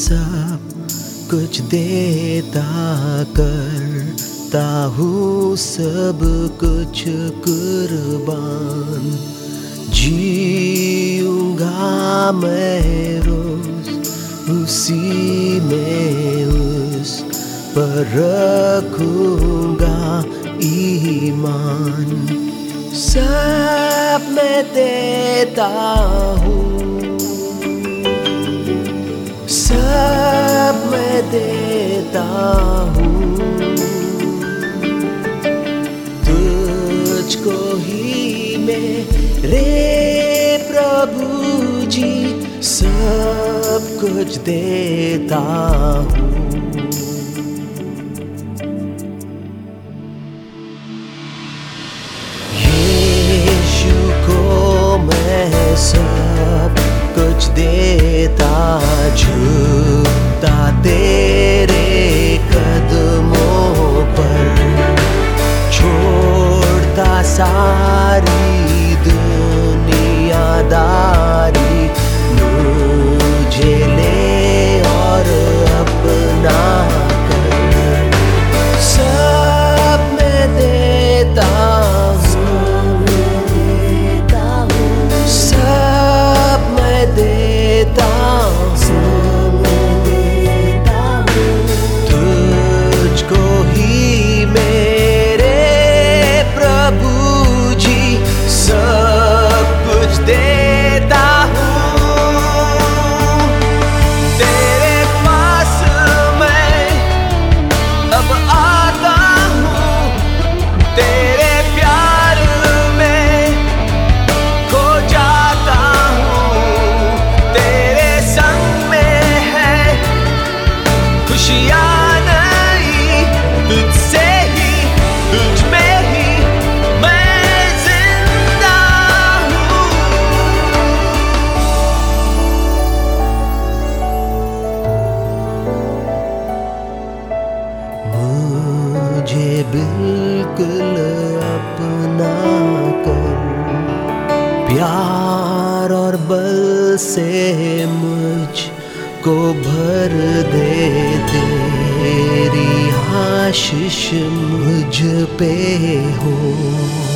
सब कुछ देता करता हूँ सब कुछ कुर्बान। जीऊंगा मैं रोज उसी में, उस पर रखूंगा ईमान। सब मैं देता हूँ, सब मैं देता हूँ, तुझको ही मेरे प्रभु जी सब कुछ देता हूँ। यीशु को मैं सब कुछ देता, झुकता तेरे कदमों पर, छोड़ता सारी दुनियादारी, मुझे ले और अपना कर। सब मैं देता हूँ, सब मैं देता हूँ, तुझको ही मेरे प्रभु जी सब कुछ देता हूँ। तेरे पास मैं अब आता हूँ, तेरे प्यार में खो जाता हूँ, तेरे संग में है खुशियाँ नई, तुझसे ही तुझ में ही मैं जिंदा हूँ। मुझे बिल्कुल अपना कर, प्यार और बल से मुझको भर दे, तेरी आशीष मुझ पे हो।